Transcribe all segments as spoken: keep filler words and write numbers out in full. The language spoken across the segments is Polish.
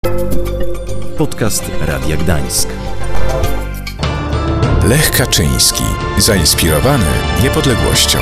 Podcast Radia Gdańsk. Lech Kaczyński. Zainspirowany niepodległością.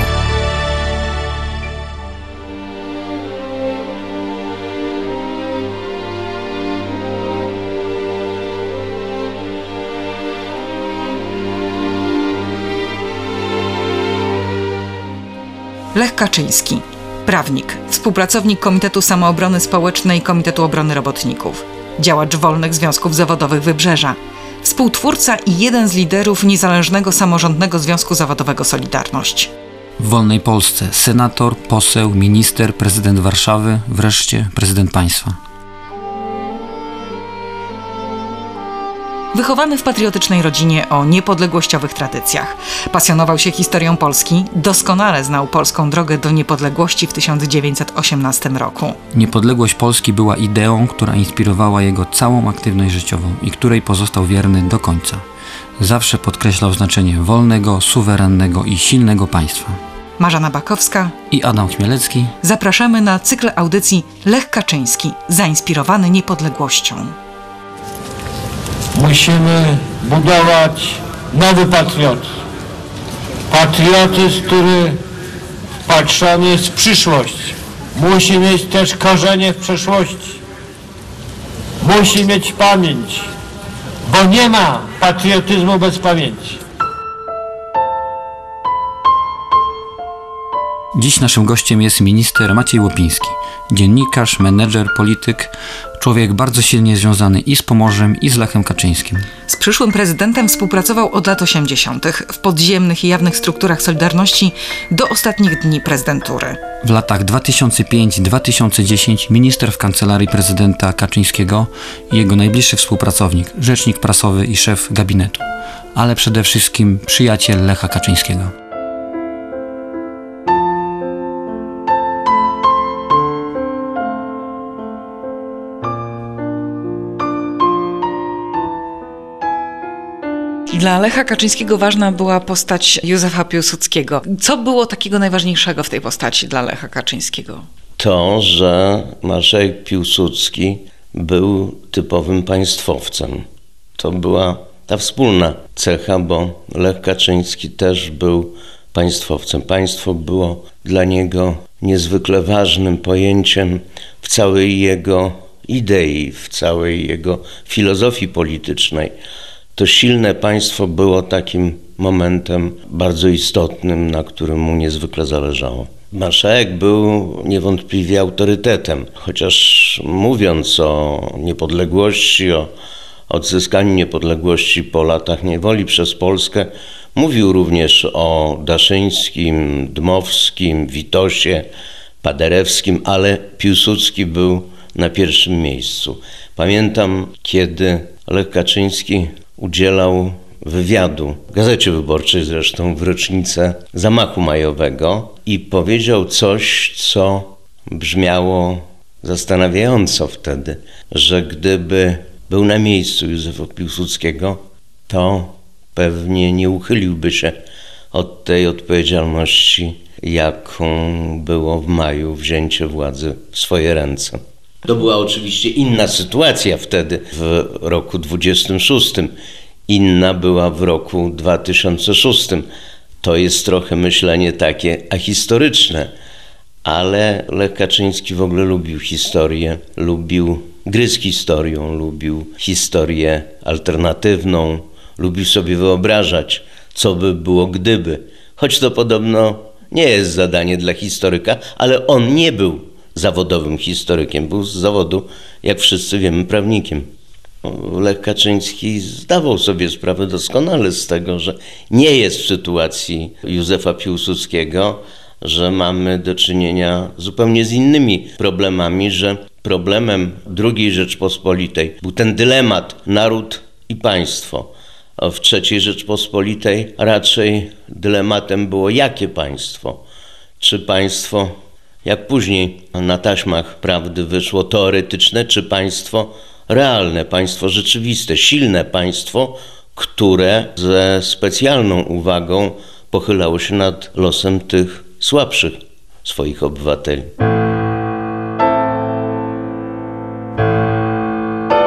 Lech Kaczyński. Prawnik, współpracownik Komitetu Samoobrony Społecznej Komitetu Obrony Robotników, działacz wolnych związków zawodowych Wybrzeża, współtwórca i jeden z liderów Niezależnego Samorządnego Związku Zawodowego Solidarność. W wolnej Polsce senator, poseł, minister, prezydent Warszawy, wreszcie prezydent państwa. Wychowany w patriotycznej rodzinie o niepodległościowych tradycjach, pasjonował się historią Polski, doskonale znał polską drogę do niepodległości w tysiąc dziewięćset osiemnastym roku. Niepodległość Polski była ideą, która inspirowała jego całą aktywność życiową i której pozostał wierny do końca. Zawsze podkreślał znaczenie wolnego, suwerennego i silnego państwa. Marzena Bakowska i Adam Chmielecki. Zapraszamy na cykl audycji Lech Kaczyński, zainspirowany niepodległością. Musimy budować nowy patriotyzm. Patriotyzm, który wpatrzony jest w przyszłość. Musi mieć też korzenie w przeszłości. Musi mieć pamięć, bo nie ma patriotyzmu bez pamięci. Dziś naszym gościem jest minister Maciej Łopiński. Dziennikarz, menedżer, polityk, człowiek bardzo silnie związany i z Pomorzem, i z Lechem Kaczyńskim. Z przyszłym prezydentem współpracował od lat osiemdziesiątych w podziemnych i jawnych strukturach Solidarności do ostatnich dni prezydentury. W latach dwa tysiące piąty do dwa tysiące dziesiątego minister w kancelarii prezydenta Kaczyńskiego i jego najbliższy współpracownik, rzecznik prasowy i szef gabinetu, ale przede wszystkim przyjaciel Lecha Kaczyńskiego. Dla Lecha Kaczyńskiego ważna była postać Józefa Piłsudskiego. Co było takiego najważniejszego w tej postaci dla Lecha Kaczyńskiego? To, że marszałek Piłsudski był typowym państwowcem. To była ta wspólna cecha, bo Lech Kaczyński też był państwowcem. Państwo było dla niego niezwykle ważnym pojęciem w całej jego idei, w całej jego filozofii politycznej. To silne państwo było takim momentem bardzo istotnym, na którym mu niezwykle zależało. Marszałek był niewątpliwie autorytetem, chociaż mówiąc o niepodległości, o odzyskaniu niepodległości po latach niewoli przez Polskę, mówił również o Daszyńskim, Dmowskim, Witosie, Paderewskim, ale Piłsudski był na pierwszym miejscu. Pamiętam, kiedy Lech Kaczyński udzielał wywiadu w Gazecie Wyborczej, zresztą w rocznicę zamachu majowego, i powiedział coś, co brzmiało zastanawiająco wtedy, że gdyby był na miejscu Józefa Piłsudskiego, to pewnie nie uchyliłby się od tej odpowiedzialności, jaką było w maju wzięcie władzy w swoje ręce. To była oczywiście inna sytuacja wtedy, w roku dwudziestym szóstym. Inna była w roku dwa tysiące szóstym. To jest trochę myślenie takie ahistoryczne, ale Lech Kaczyński w ogóle lubił historię, lubił gry z historią, lubił historię alternatywną, lubił sobie wyobrażać, co by było gdyby. Choć to podobno nie jest zadanie dla historyka, ale on nie był zawodowym historykiem, był z zawodu, jak wszyscy wiemy, prawnikiem. Lech Kaczyński zdawał sobie sprawę doskonale z tego, że nie jest w sytuacji Józefa Piłsudskiego, że mamy do czynienia zupełnie z innymi problemami, że problemem drugiej Rzeczpospolitej był ten dylemat naród i państwo. W trzeciej Rzeczpospolitej raczej dylematem było jakie państwo? Czy państwo, jak później na taśmach prawdy wyszło, teoretyczne, czy państwo realne, państwo rzeczywiste, silne państwo, które ze specjalną uwagą pochylało się nad losem tych słabszych swoich obywateli.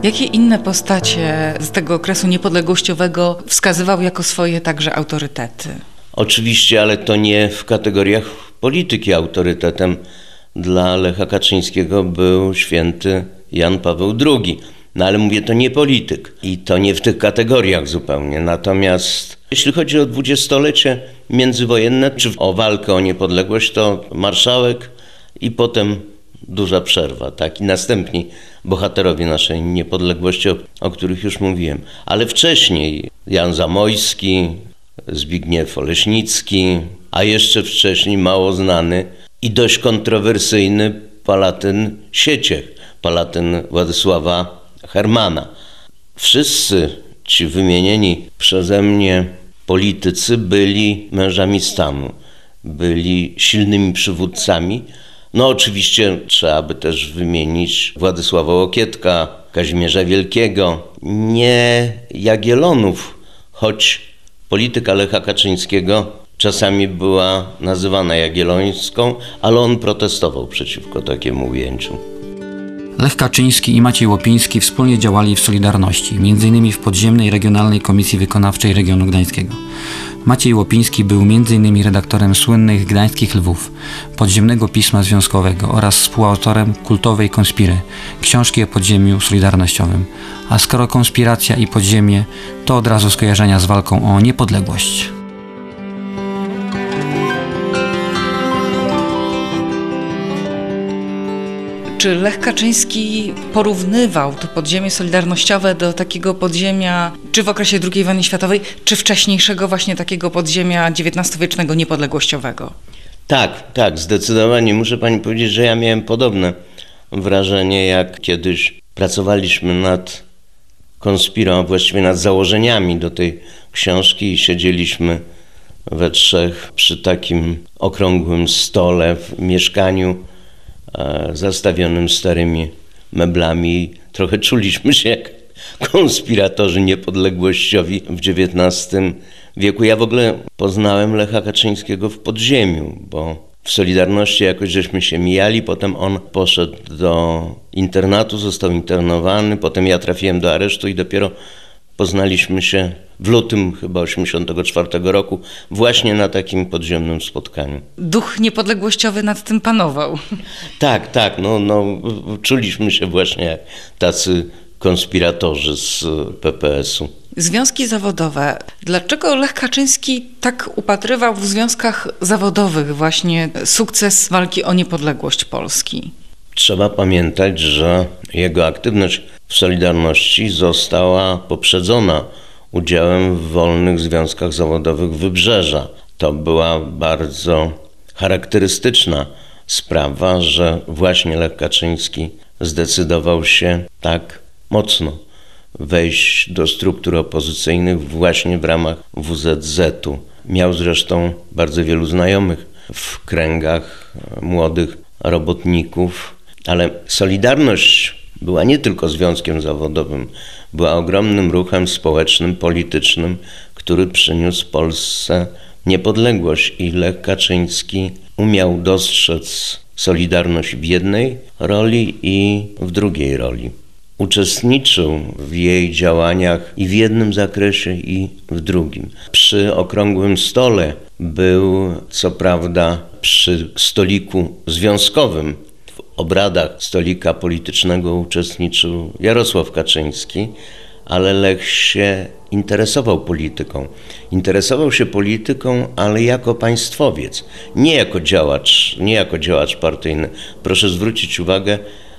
Jakie inne postacie z tego okresu niepodległościowego wskazywał jako swoje także autorytety? Oczywiście, ale to nie w kategoriach polityki. Autorytetem dla Lecha Kaczyńskiego był święty Jan Paweł drugi. No ale mówię, to nie polityk i to nie w tych kategoriach zupełnie. Natomiast jeśli chodzi o dwudziestolecie międzywojenne, czy o walkę o niepodległość, to marszałek i potem duża przerwa, tak? I następni bohaterowie naszej niepodległości, o, o których już mówiłem. Ale wcześniej Jan Zamojski, Zbigniew Oleśnicki, a jeszcze wcześniej mało znany i dość kontrowersyjny Palatyn Sieciech, Palatyn Władysława Hermana. Wszyscy ci wymienieni przeze mnie politycy byli mężami stanu, byli silnymi przywódcami. No oczywiście trzeba by też wymienić Władysława Łokietka, Kazimierza Wielkiego, nie Jagiellonów, choć polityka Lecha Kaczyńskiego czasami była nazywana jagiellońską, ale on protestował przeciwko takiemu ujęciu. Lech Kaczyński i Maciej Łopiński wspólnie działali w Solidarności, między innymi w podziemnej Regionalnej Komisji Wykonawczej Regionu Gdańskiego. Maciej Łopiński był między innymi redaktorem słynnych Gdańskich Lwów, podziemnego pisma związkowego oraz współautorem kultowej Konspiry, książki o podziemiu solidarnościowym. A skoro konspiracja i podziemie, to od razu skojarzenia z walką o niepodległość. Czy Lech Kaczyński porównywał to podziemie solidarnościowe do takiego podziemia, czy w okresie drugiej wojny światowej, czy wcześniejszego właśnie takiego podziemia dziewiętnastowiecznego niepodległościowego? Tak, tak, zdecydowanie. Muszę pani powiedzieć, że ja miałem podobne wrażenie, jak kiedyś pracowaliśmy nad konspirą, a właściwie nad założeniami do tej książki i siedzieliśmy we trzech przy takim okrągłym stole w mieszkaniu zastawionym starymi meblami. Trochę czuliśmy się jak konspiratorzy niepodległościowi w dziewiętnastym wieku. Ja w ogóle poznałem Lecha Kaczyńskiego w podziemiu, bo w Solidarności jakoś żeśmy się mijali, potem on poszedł do internatu, został internowany, potem ja trafiłem do aresztu i dopiero poznaliśmy się w lutym chyba osiemdziesiątego czwartego roku właśnie na takim podziemnym spotkaniu. Duch niepodległościowy nad tym panował. Tak, tak, no, no czuliśmy się właśnie jak tacy konspiratorzy z P P S u. Związki zawodowe. Dlaczego Lech Kaczyński tak upatrywał w związkach zawodowych właśnie sukces walki o niepodległość Polski? Trzeba pamiętać, że jego aktywność w Solidarności została poprzedzona udziałem w wolnych związkach zawodowych Wybrzeża. To była bardzo charakterystyczna sprawa, że właśnie Lech Kaczyński zdecydował się tak mocno wejść do struktur opozycyjnych właśnie w ramach W Z Z u. Miał zresztą bardzo wielu znajomych w kręgach młodych robotników, ale Solidarność była nie tylko związkiem zawodowym, była ogromnym ruchem społecznym, politycznym, który przyniósł Polsce niepodległość i Lech Kaczyński umiał dostrzec Solidarność w jednej roli i w drugiej roli. Uczestniczył w jej działaniach i w jednym zakresie, i w drugim. Przy okrągłym stole był, co prawda, przy stoliku związkowym. W obradach stolika politycznego uczestniczył Jarosław Kaczyński, ale Lech się interesował polityką. Interesował się polityką, ale jako państwowiec, nie jako działacz, nie jako działacz partyjny. Proszę zwrócić uwagę,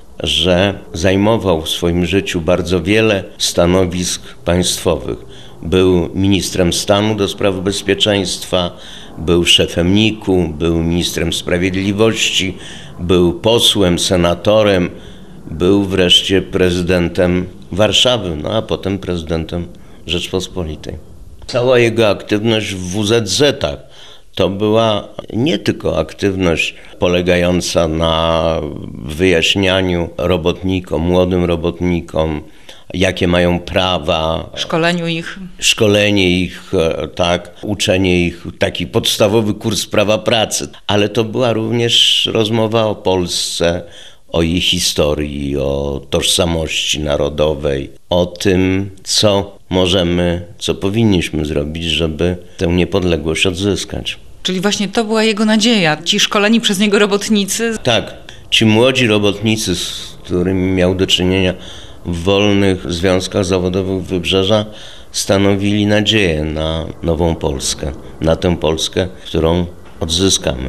że zajmował w swoim życiu bardzo wiele stanowisk państwowych. Był ministrem stanu do spraw bezpieczeństwa, był szefem N I K u, był ministrem sprawiedliwości, był posłem, senatorem, był wreszcie prezydentem Warszawy, no a potem prezydentem Rzeczpospolitej. Cała jego aktywność w W Z Z ach to była nie tylko aktywność polegająca na wyjaśnianiu robotnikom, młodym robotnikom, jakie mają prawa. Szkoleniu ich. Szkolenie ich, tak, uczenie ich, taki podstawowy kurs prawa pracy. Ale to była również rozmowa o Polsce, o jej historii, o tożsamości narodowej, o tym, co możemy, co powinniśmy zrobić, żeby tę niepodległość odzyskać. Czyli właśnie to była jego nadzieja. Ci szkoleni przez niego robotnicy. Tak, ci młodzi robotnicy, z którymi miał do czynienia w wolnych związkach zawodowych Wybrzeża, stanowili nadzieję na nową Polskę, na tę Polskę, którą odzyskamy.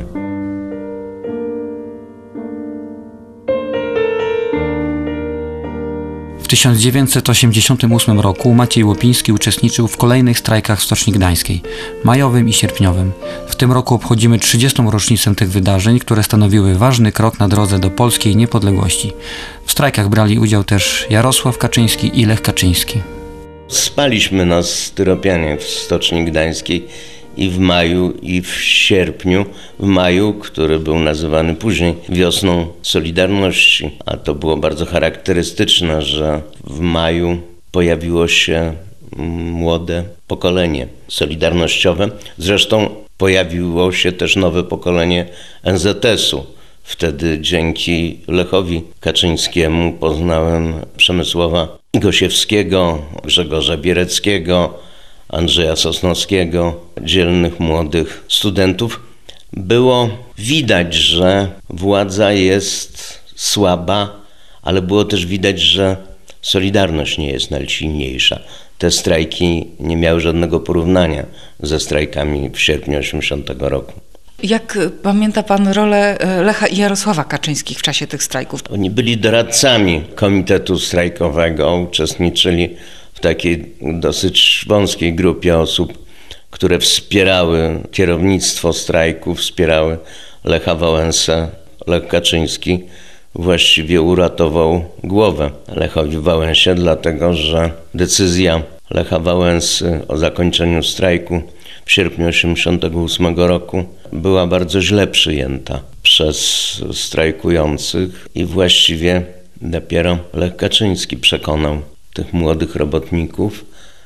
W tysiąc dziewięćset osiemdziesiątym ósmym roku Maciej Łopiński uczestniczył w kolejnych strajkach w Stoczni Gdańskiej, majowym i sierpniowym. W tym roku obchodzimy trzydziestą rocznicę tych wydarzeń, które stanowiły ważny krok na drodze do polskiej niepodległości. W strajkach brali udział też Jarosław Kaczyński i Lech Kaczyński. Spaliśmy na styropianie w Stoczni Gdańskiej i w maju, i w sierpniu. W maju, który był nazywany później wiosną Solidarności, a to było bardzo charakterystyczne, że w maju pojawiło się młode pokolenie solidarnościowe. Zresztą pojawiło się też nowe pokolenie en zet esu. Wtedy dzięki Lechowi Kaczyńskiemu poznałem Przemysława Gosiewskiego, Grzegorza Biereckiego, Andrzeja Sosnowskiego, dzielnych młodych studentów. Było widać, że władza jest słaba, ale było też widać, że Solidarność nie jest najsilniejsza. Te strajki nie miały żadnego porównania ze strajkami w sierpniu osiemdziesiątego roku. Jak pamięta pan rolę Lecha i Jarosława Kaczyńskich w czasie tych strajków? Oni byli doradcami komitetu strajkowego, uczestniczyli w takiej dosyć wąskiej grupie osób, które wspierały kierownictwo strajku, wspierały Lecha Wałęsę. Lech Kaczyński właściwie uratował głowę Lechowi Wałęsie, dlatego że decyzja Lecha Wałęsy o zakończeniu strajku w sierpniu osiemdziesiątego ósmego roku była bardzo źle przyjęta przez strajkujących i właściwie dopiero Lech Kaczyński przekonał tych młodych robotników,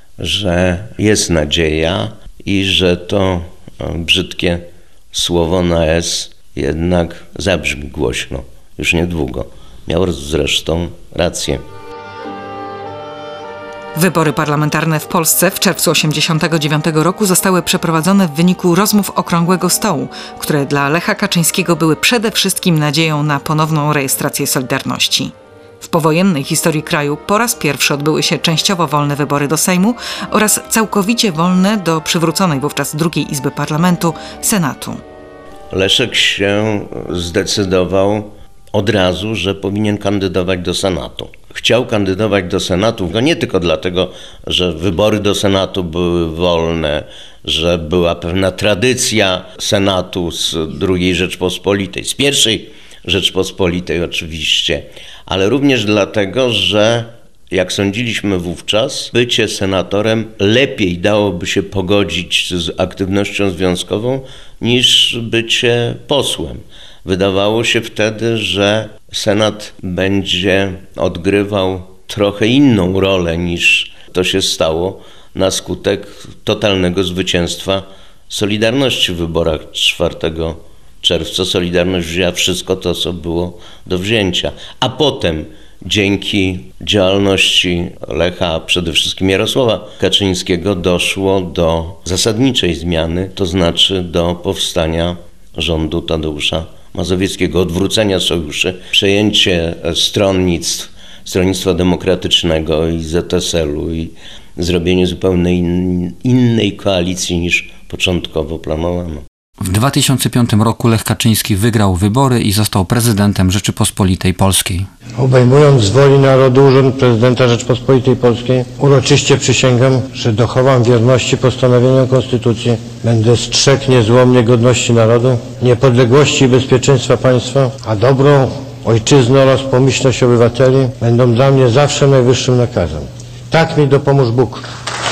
że jest nadzieja i że to brzydkie słowo na S jednak zabrzmi głośno, już niedługo. Miał zresztą rację. Wybory parlamentarne w Polsce w czerwcu osiemdziesiątego dziewiątego roku zostały przeprowadzone w wyniku rozmów Okrągłego Stołu, które dla Lecha Kaczyńskiego były przede wszystkim nadzieją na ponowną rejestrację Solidarności. W powojennej historii kraju po raz pierwszy odbyły się częściowo wolne wybory do Sejmu oraz całkowicie wolne do przywróconej wówczas drugiej Izby Parlamentu, Senatu. Leszek się zdecydował od razu, że powinien kandydować do Senatu. Chciał kandydować do Senatu, no nie tylko dlatego, że wybory do Senatu były wolne, że była pewna tradycja Senatu z drugiej Rzeczpospolitej, z pierwszej Rzeczpospolitej oczywiście, ale również dlatego, że jak sądziliśmy wówczas, bycie senatorem lepiej dałoby się pogodzić z aktywnością związkową niż bycie posłem. Wydawało się wtedy, że Senat będzie odgrywał trochę inną rolę niż to się stało na skutek totalnego zwycięstwa Solidarności w wyborach czwartego czerwca. Solidarność wzięła wszystko to, co było do wzięcia. A potem dzięki działalności Lecha, a przede wszystkim Jarosława Kaczyńskiego, doszło do zasadniczej zmiany, to znaczy do powstania rządu Tadeusza Mazowieckiego, odwrócenia sojuszy, przejęcie stronnictw, Stronnictwa Demokratycznego i zet eselu i zrobienie zupełnie in, innej koalicji niż początkowo planowano. W dwa tysiące piątym roku Lech Kaczyński wygrał wybory i został prezydentem Rzeczypospolitej Polskiej. Obejmując z woli narodu urząd prezydenta Rzeczypospolitej Polskiej, uroczyście przysięgam, że dochowam wierności postanowieniom Konstytucji, będę strzegł niezłomnie godności narodu, niepodległości i bezpieczeństwa państwa, a dobro ojczyzny oraz pomyślność obywateli będą dla mnie zawsze najwyższym nakazem. Tak mi dopomóż Bóg.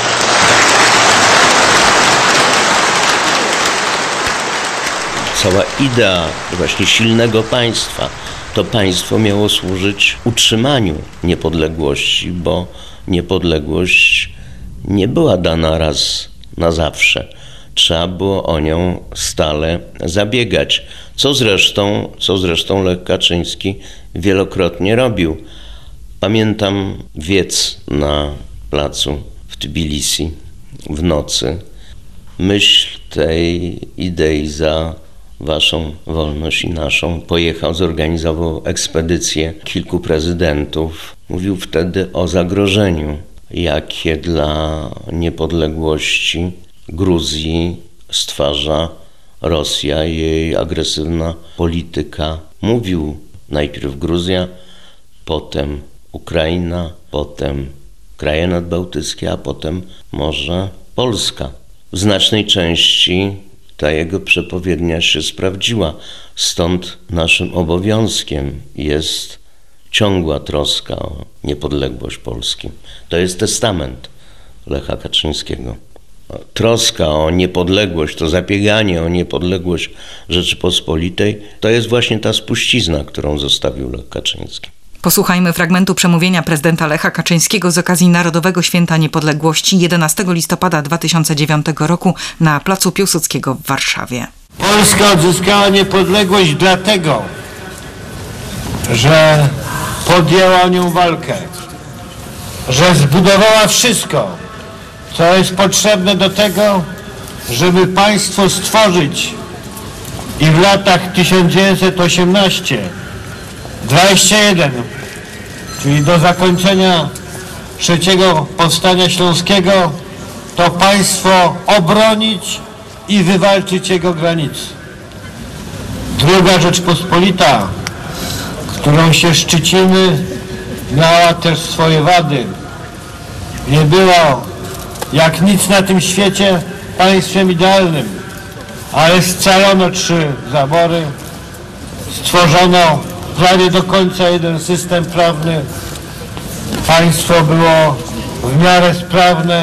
Cała idea właśnie silnego państwa, to państwo miało służyć utrzymaniu niepodległości, bo niepodległość nie była dana raz na zawsze. trzeba było o nią stale zabiegać, co zresztą, co zresztą Lech Kaczyński wielokrotnie robił. Pamiętam wiec na placu w Tbilisi w nocy. Myśl tej idei za waszą wolność i naszą pojechał, zorganizował ekspedycję kilku prezydentów. Mówił wtedy o zagrożeniu, jakie dla niepodległości Gruzji stwarza Rosja i jej agresywna polityka. Mówił najpierw Gruzja, potem Ukraina, potem kraje nadbałtyckie, a potem może Polska. W znacznej części ta jego przepowiednia się sprawdziła, stąd naszym obowiązkiem jest ciągła troska o niepodległość Polski. To jest testament Lecha Kaczyńskiego. Troska o niepodległość, to zabieganie o niepodległość Rzeczypospolitej, to jest właśnie ta spuścizna, którą zostawił Lech Kaczyński. Posłuchajmy fragmentu przemówienia prezydenta Lecha Kaczyńskiego z okazji Narodowego Święta Niepodległości jedenastego listopada dwa tysiące dziewiątego roku na placu Piłsudskiego w Warszawie. Polska odzyskała niepodległość dlatego, że podjęła o nią walkę, że zbudowała wszystko, co jest potrzebne do tego, żeby państwo stworzyć. I w latach tysiąc dziewięćset osiemnastego dwudziestego pierwszego, czyli do zakończenia trzeciego Powstania Śląskiego, to państwo obronić i wywalczyć jego granice. Druga Rzeczpospolita, którą się szczycimy, miała też swoje wady. Nie było jak nic na tym świecie państwem idealnym, ale scalono trzy zabory, stworzono prawie do końca jeden system prawny, państwo było w miarę sprawne,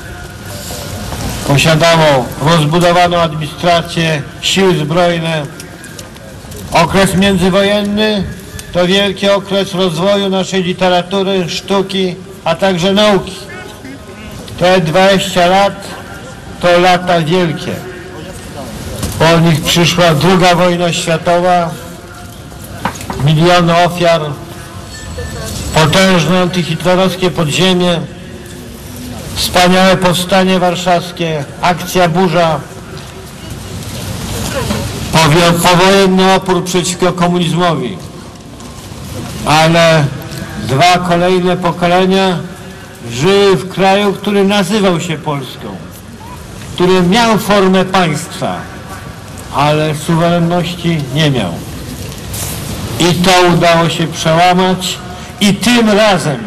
posiadało rozbudowaną administrację, siły zbrojne. Okres międzywojenny to wielki okres rozwoju naszej literatury, sztuki, a także nauki. Te dwadzieścia lat to lata wielkie. Po nich przyszła druga wojna światowa, miliony ofiar, potężne antyhitlerowskie podziemie, wspaniałe powstanie warszawskie, akcja Burza, powojenny opór przeciwko komunizmowi. Ale dwa kolejne pokolenia żyły w kraju, który nazywał się Polską, który miał formę państwa, ale suwerenności nie miał. I to udało się przełamać i tym razem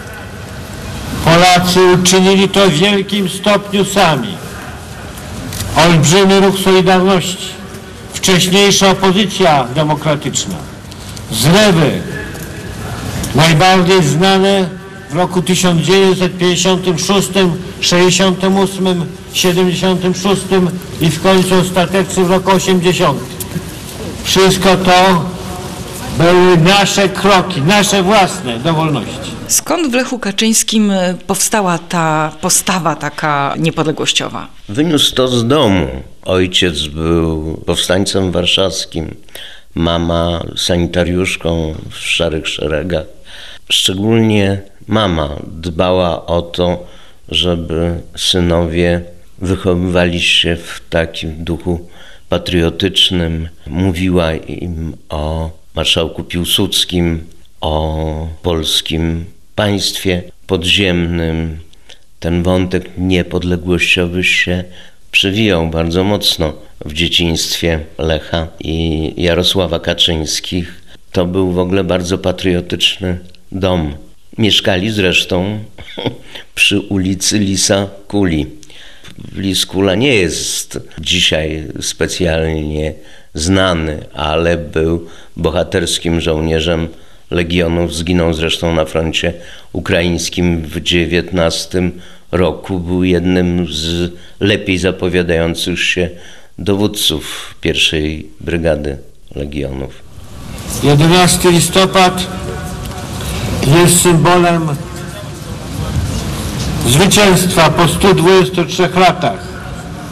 Polacy uczynili to w wielkim stopniu sami. Olbrzymi ruch Solidarności, wcześniejsza opozycja demokratyczna, zrywy, najbardziej znane w roku tysiąc dziewięćset pięćdziesiątym szóstym, sześćdziesiątym ósmym, siedemdziesiątym szóstym i w końcu ostatecznie w roku osiemdziesiątym. Wszystko to były nasze kroki, nasze własne do wolności. Skąd w Lechu Kaczyńskim powstała ta postawa taka niepodległościowa? Wyniósł to z domu. Ojciec był powstańcem warszawskim, mama sanitariuszką w szarych szeregach. Szczególnie mama dbała o to, żeby synowie wychowywali się w takim duchu patriotycznym. Mówiła im o marszałku Piłsudskim, o polskim państwie podziemnym. Ten wątek niepodległościowy się przewijał bardzo mocno w dzieciństwie Lecha i Jarosława Kaczyńskich. To był w ogóle bardzo patriotyczny dom. Mieszkali zresztą przy ulicy Lisa Kuli. Lis Kula nie jest dzisiaj specjalnie znany, ale był bohaterskim żołnierzem Legionów, zginął zresztą na froncie ukraińskim w dziewiętnastym roku. Był jednym z lepiej zapowiadających się dowódców pierwszej brygady Legionów. jedenastego listopada jest symbolem zwycięstwa po stu dwudziestu trzech latach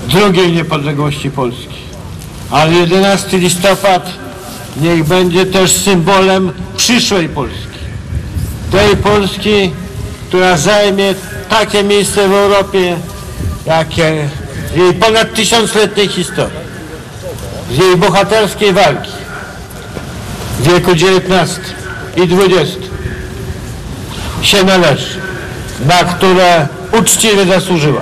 drugiej niepodległości Polski. Ale jedenastego listopada niech będzie też symbolem przyszłej Polski. Tej Polski, która zajmie takie miejsce w Europie, jakie z jej ponad tysiącletniej historii, z jej bohaterskiej walki w wieku dziewiętnastym i dwudziestym się należy, na które uczciwie zasłużyła.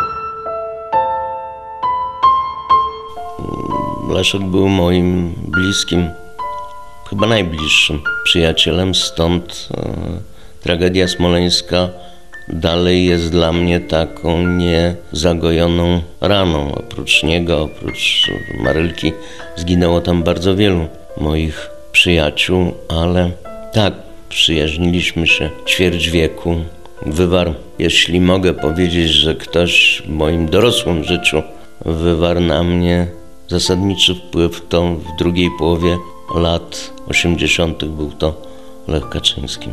Leszek był moim bliskim, chyba najbliższym przyjacielem, stąd e, tragedia smoleńska dalej jest dla mnie taką niezagojoną raną. Oprócz niego, oprócz Marylki zginęło tam bardzo wielu moich przyjaciół, ale tak, przyjaźniliśmy się ćwierć wieku. Wywarł, jeśli mogę powiedzieć, że ktoś w moim dorosłym życiu wywarł na mnie zasadniczy wpływ, to w drugiej połowie lat osiemdziesiątych był to Lech Kaczyński.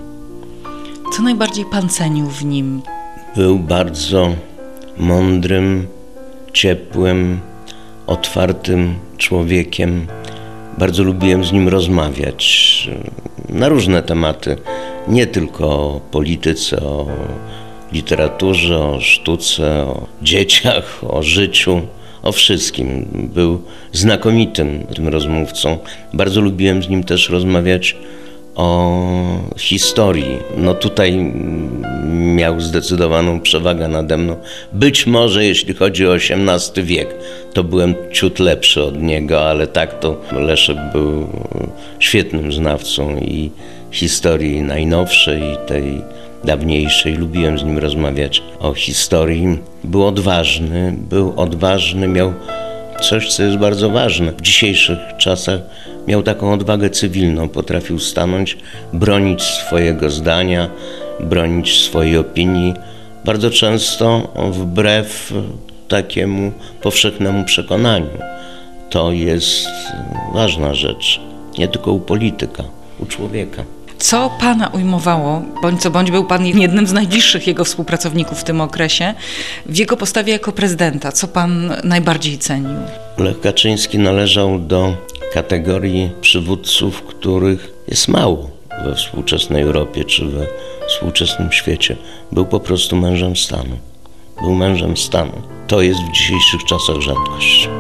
Co najbardziej pan cenił w nim? Był bardzo mądrym, ciepłym, otwartym człowiekiem. Bardzo lubiłem z nim rozmawiać na różne tematy, nie tylko o polityce, o literaturze, o sztuce, o dzieciach, o życiu, o wszystkim. Był znakomitym tym rozmówcą. Bardzo lubiłem z nim też rozmawiać o historii. No tutaj miał zdecydowaną przewagę nade mną. Być może jeśli chodzi o osiemnasty wiek, to byłem ciut lepszy od niego, ale tak to Leszek był świetnym znawcą i historii najnowszej, i tej dawniejszej. Lubiłem z nim rozmawiać o historii. Był odważny, był odważny, miał coś, co jest bardzo ważne. W dzisiejszych czasach miał taką odwagę cywilną, potrafił stanąć, bronić swojego zdania, bronić swojej opinii, bardzo często wbrew takiemu powszechnemu przekonaniu. To jest ważna rzecz, nie tylko u polityka, u człowieka. Co pana ujmowało, bądź co bądź był pan jednym z najbliższych jego współpracowników w tym okresie, w jego postawie jako prezydenta? Co pan najbardziej cenił? Lech Kaczyński należał do kategorii przywódców, których jest mało we współczesnej Europie czy we współczesnym świecie. Był po prostu mężem stanu. Był mężem stanu. To jest w dzisiejszych czasach rzadkość.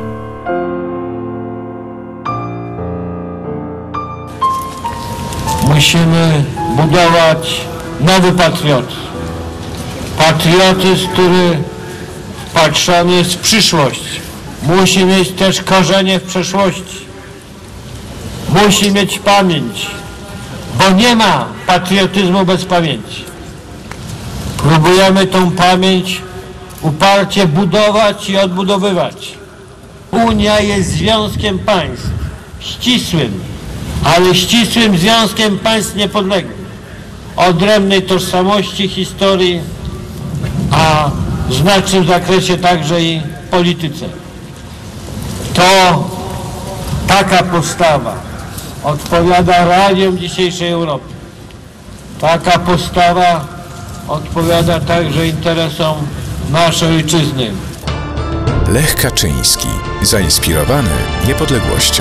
Musimy budować nowy patriotyzm. Patriotyzm, który wpatrzony jest w przyszłość. Musi mieć też korzenie w przeszłości. Musi mieć pamięć, bo nie ma patriotyzmu bez pamięci. Próbujemy tą pamięć uparcie budować i odbudowywać. Unia jest związkiem państw ścisłym, ale ścisłym związkiem państw niepodległych, odrębnej tożsamości, historii, a w znacznym zakresie także i polityce. To taka postawa odpowiada realiom dzisiejszej Europy. Taka postawa odpowiada także interesom naszej ojczyzny. Lech Kaczyński, zainspirowany niepodległością.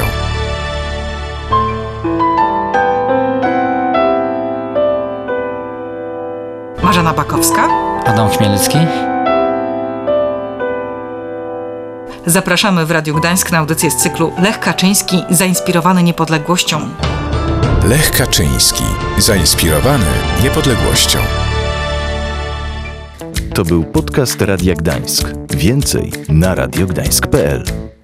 Marzena Bakowska. Adam Chmielewski. Zapraszamy w Radiu Gdańsk na audycję z cyklu Lech Kaczyński, zainspirowany niepodległością. Lech Kaczyński, zainspirowany niepodległością. To był podcast Radia Gdańsk. Więcej na radiogdańsk kropka p l.